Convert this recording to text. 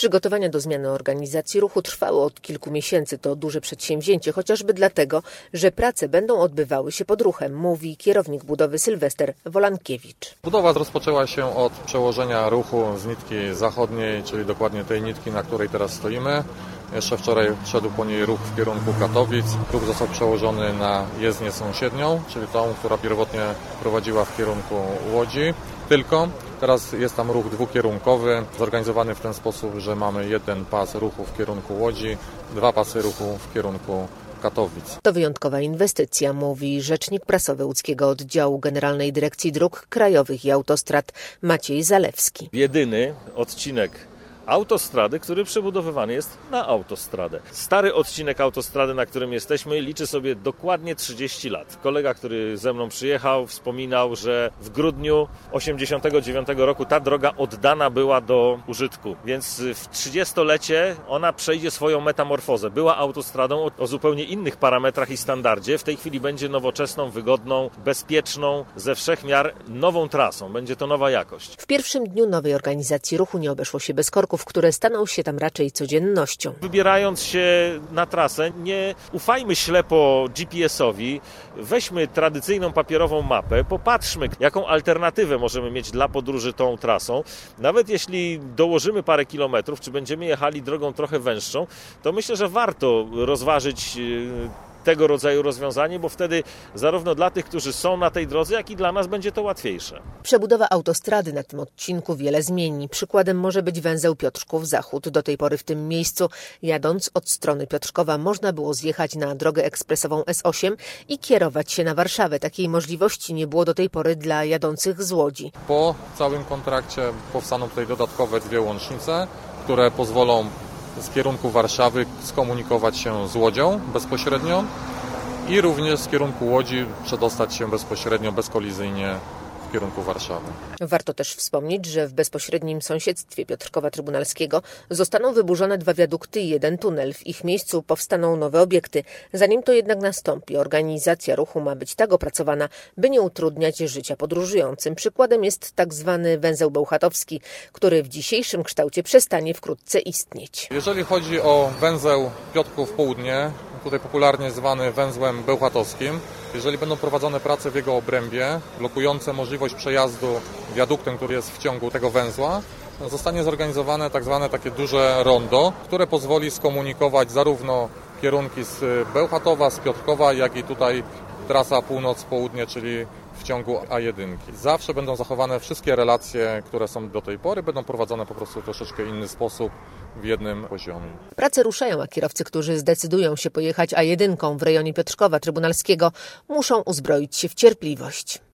Przygotowania do zmiany organizacji ruchu trwały od kilku miesięcy. To duże przedsięwzięcie, chociażby dlatego, że prace będą odbywały się pod ruchem, mówi kierownik budowy Sylwester Wolankiewicz. Budowa rozpoczęła się od przełożenia ruchu z nitki zachodniej, czyli dokładnie tej nitki, na której teraz stoimy. Jeszcze wczoraj szedł po niej ruch w kierunku Katowic. Ruch został przełożony na jezdnię sąsiednią, czyli tą, która pierwotnie prowadziła w kierunku Łodzi. Tylko teraz jest tam ruch dwukierunkowy, zorganizowany w ten sposób, że mamy jeden pas ruchu w kierunku Łodzi, dwa pasy ruchu w kierunku Katowic. To wyjątkowa inwestycja, mówi rzecznik prasowy łódzkiego oddziału Generalnej Dyrekcji Dróg Krajowych i Autostrad Maciej Zalewski. Jedyny odcinek autostrady, który przebudowywany jest na autostradę. Stary odcinek autostrady, na którym jesteśmy, liczy sobie dokładnie 30 lat. Kolega, który ze mną przyjechał, wspominał, że w grudniu 1989 roku ta droga oddana była do użytku, więc w 30-lecie ona przejdzie swoją metamorfozę. Była autostradą o zupełnie innych parametrach i standardzie. W tej chwili będzie nowoczesną, wygodną, bezpieczną, ze wszech miar nową trasą. Będzie to nowa jakość. W pierwszym dniu nowej organizacji ruchu nie obeszło się bez korków, które staną się tam raczej codziennością. Wybierając się na trasę, nie ufajmy ślepo GPS-owi, weźmy tradycyjną papierową mapę, popatrzmy, jaką alternatywę możemy mieć dla podróży tą trasą. Nawet jeśli dołożymy parę kilometrów, czy będziemy jechali drogą trochę węższą, to myślę, że warto rozważyć tego rodzaju rozwiązanie, bo wtedy zarówno dla tych, którzy są na tej drodze, jak i dla nas będzie to łatwiejsze. Przebudowa autostrady na tym odcinku wiele zmieni. Przykładem może być węzeł Piotrków Zachód. Do tej pory w tym miejscu, jadąc od strony Piotrkowa, można było zjechać na drogę ekspresową S8 i kierować się na Warszawę. Takiej możliwości nie było do tej pory dla jadących z Łodzi. Po całym kontrakcie powstaną tutaj dodatkowe dwie łącznice, które pozwolą z kierunku Warszawy skomunikować się z Łodzią bezpośrednio i również z kierunku Łodzi przedostać się bezpośrednio, bezkolizyjnie w kierunku Warszawy. Warto też wspomnieć, że w bezpośrednim sąsiedztwie Piotrkowa Trybunalskiego zostaną wyburzone dwa wiadukty i jeden tunel. W ich miejscu powstaną nowe obiekty. Zanim to jednak nastąpi, organizacja ruchu ma być tak opracowana, by nie utrudniać życia podróżującym. Przykładem jest tak zwany węzeł bełchatowski, który w dzisiejszym kształcie przestanie wkrótce istnieć. Jeżeli chodzi o węzeł Piotrków Południe, tutaj popularnie zwany węzłem bełchatowskim, jeżeli będą prowadzone prace w jego obrębie, blokujące możliwość przejazdu wiaduktem, który jest w ciągu tego węzła, zostanie zorganizowane tak zwane takie duże rondo, które pozwoli skomunikować zarówno kierunki z Bełchatowa, z Piotrkowa, jak i tutaj trasa północ-południe, czyli w ciągu A1. Zawsze będą zachowane wszystkie relacje, które są do tej pory, będą prowadzone po prostu w troszeczkę inny sposób, w jednym poziomie. Prace ruszają, a kierowcy, którzy zdecydują się pojechać A1 w rejonie Piotrkowa Trybunalskiego, muszą uzbroić się w cierpliwość.